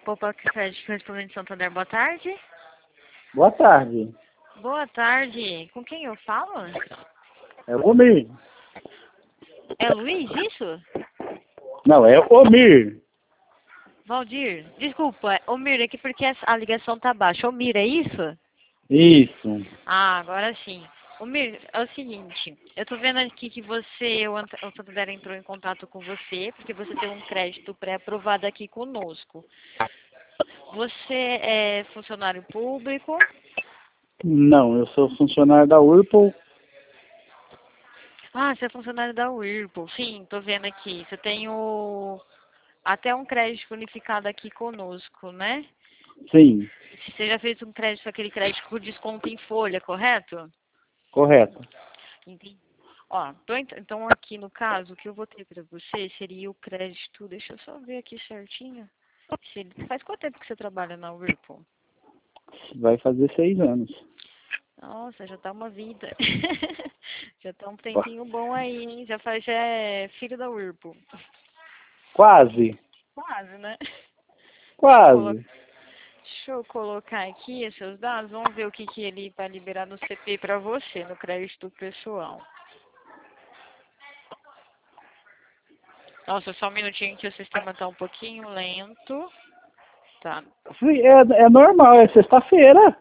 Poupa Crédito Correspondente Santander, boa tarde. Boa tarde. Boa tarde. Com quem eu falo? É Omir. É Luiz, isso? Não, é Omir. Valdir, desculpa, Omir, aqui porque a ligação tá baixa. Omir, é isso? Isso. Ah, agora sim. Omir, é o seguinte, eu tô vendo aqui que o Santander entrou em contato com você, porque você tem um crédito pré-aprovado aqui conosco. Você é funcionário público? Não, eu sou funcionário da Whirlpool. Ah, você é funcionário da Whirlpool. Sim, tô vendo aqui. Você tem até um crédito unificado aqui conosco, né? Sim, Você já fez um crédito, aquele crédito com desconto em folha, correto? correto. Entendi. Ó, então aqui no caso, o que eu vou ter para você seria o crédito. Deixa eu só ver aqui certinho. Faz quanto tempo que você trabalha na Whirlpool? Vai fazer 6 anos. Nossa, já tá uma vida. Já tá um tempinho bom aí, hein? Já é filho da Whirlpool. Quase. Quase, né? Deixa eu colocar. Quase. Deixa eu colocar aqui os seus dados. Vamos ver o que ele vai liberar no CP para você, no crédito pessoal. Nossa, só um minutinho que o sistema tá um pouquinho lento. Tá. Sim, é normal, é sexta-feira.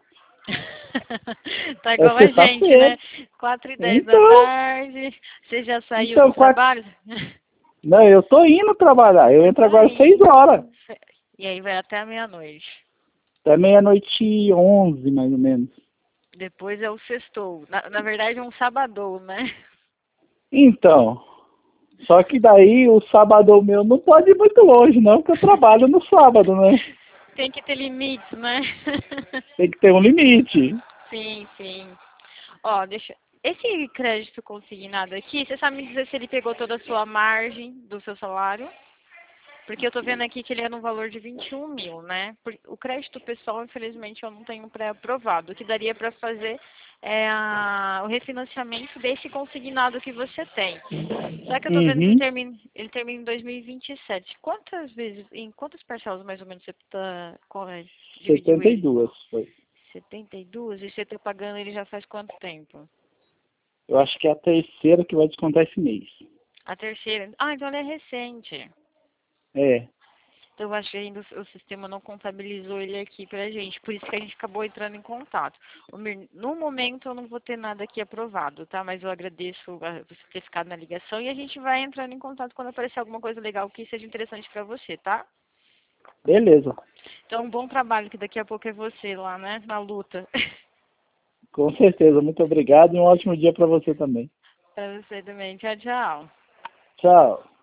Tá É igual a gente, sexta-feira. né? 4:10 da Então, tarde. Você já saiu do então, trabalho? não, eu tô indo trabalhar. Eu entro Tá agora às 6 indo. horas. E aí vai até a meia-noite. Até meia-noite e 11, mais ou menos. Depois é o sextou. Na verdade é um sabadou, né? Então, só que daí o sábado meu não pode ir muito longe, não, porque eu trabalho no sábado, né? Tem que ter limites, né? Tem que ter um limite. Sim, sim. Ó, deixa. Esse crédito consignado aqui, você sabe me dizer se ele pegou toda a sua margem do seu salário? Porque eu tô vendo aqui que ele é no valor de 21 mil, né? O crédito pessoal, infelizmente, eu não tenho pré-aprovado. O que daria para fazer é o refinanciamento desse consignado que você tem. Só que eu tô vendo que Uhum. ele termina em 2027. Em quantas parcelas mais ou menos você dividiu ele? 72 foi. 72? E você tá pagando ele já faz quanto tempo? Eu acho que é a terceira que vai descontar esse mês. A terceira. Ah, então ele é recente. É, Então, eu acho que ainda o sistema não contabilizou ele aqui pra gente. Por isso que a gente acabou entrando em contato. No momento, eu não vou ter nada aqui aprovado, tá? Mas eu agradeço você ter ficado na ligação e a gente vai entrando em contato quando aparecer alguma coisa legal que seja interessante pra você, tá? beleza. Então, um bom trabalho, que daqui a pouco é você lá, né? Na luta. Com certeza. Muito obrigado e um ótimo dia para você também. Pra você também. Tchau, tchau. Tchau.